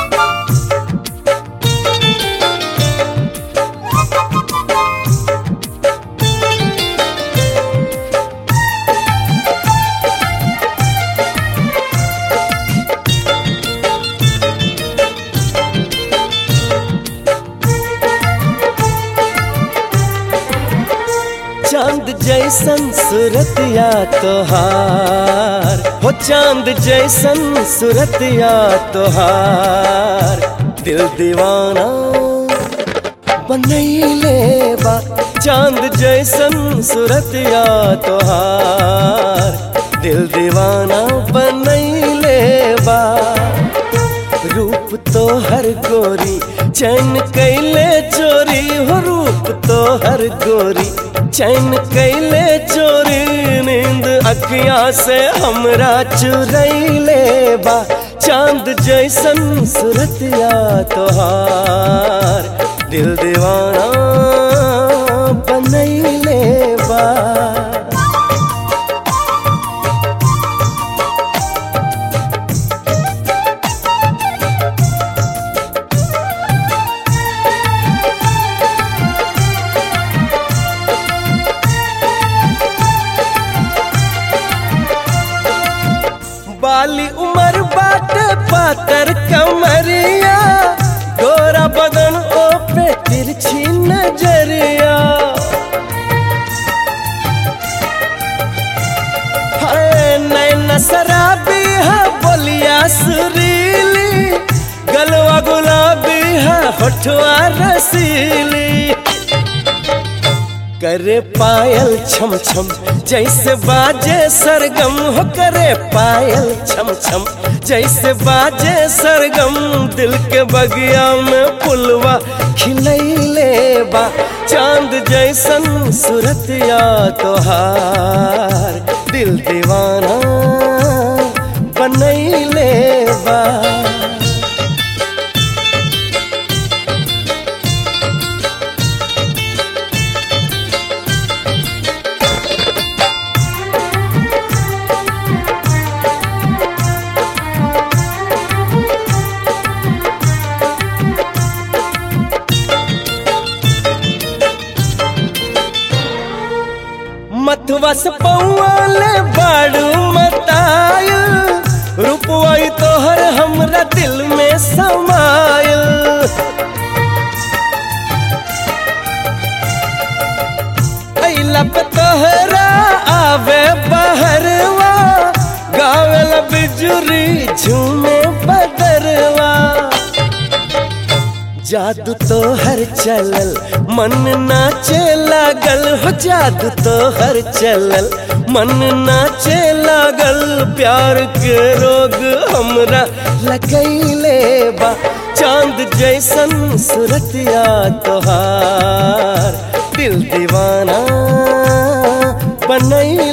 चांद जैसन सूरतिया तोहार हो, चांद जैसन सूरतिया तोहार, दिल दीवाना बनैले बा। चांद जैसन सूरतिया तोहार, दिल दीवाना बनैले बा। रूप तो हर गोरी चैन कैले चोरी हो, रूप तो हर गोरी चैन कैले चोरी, नींद अखियाँ से हमरा चुरैले बा। चांद जैसन सूरतिया तोहार, दिल दीवाना बनैले बा। बाली उमर बाटे पातर कमरिया, गोरा बदन ओ पे तिरछी नजरिया। हाय नैना शराबी है बोलिया सुरीली, गलवा गुलाबी है होठवा रसीली। करे पायल छम छम जैसे बाजे सरगम हो, करे पायल छम छम जैसे बाजे सरगम, दिल के बगिया में फुलवा खिलैले बा। चांद जैसन सूरतिया तोहार, दिल दीवाना बनैले बा। मथवा से पौआले बाड़ू मतायल, रूपवाई तोहर हमरा दिल में समायल। अइला पे तोहरा आवे बहरवा, गावेला बिजुरी झूमे बदरवा। जादू तो हर चलल मन नाचे लागल हो, जादू तो हर चलल मन नाचे लागल। प्यार के रोग हमरा लगैले बा। चांद जैसन सूरतिया तोहार, दिल दीवाना बनैले